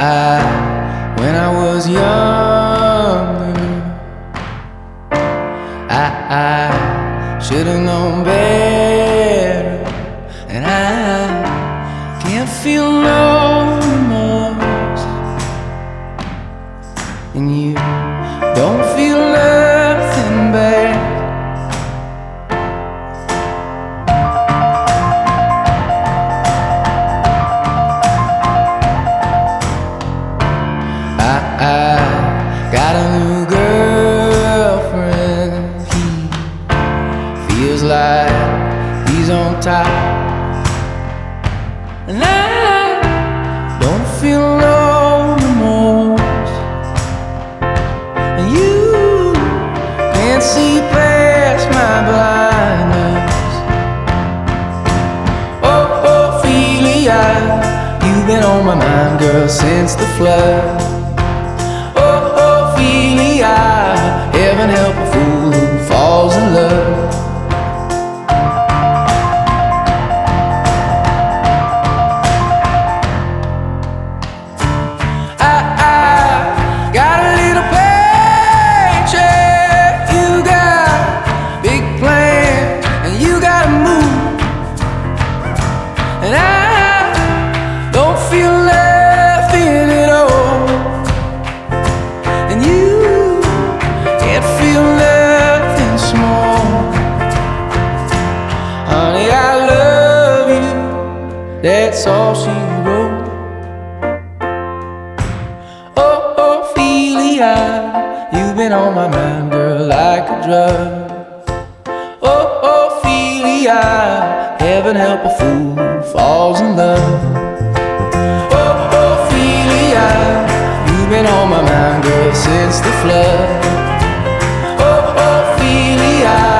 When I was younger, I should have known better, and I can't feel no remorse, and you don't feel nothing bad. I got a new girlfriend. He feels like he's on top, and I don't feel no remorse, and you can't see past my blindness. Oh, Ophelia, you've been on my mind, girl, since the flood. Heaven help a fool who falls in love. I got a little paycheck, you got big plans, and you gotta move, and I don't feel nothing at all, and you feel nothing small. Honey, I love you, that's all she wrote. Oh, Ophelia, you've been on my mind, girl, like a drug. Oh, Ophelia, heaven help a fool who falls in love. Oh, Ophelia, you've been on my mind, girl, since the flood. Ophelia.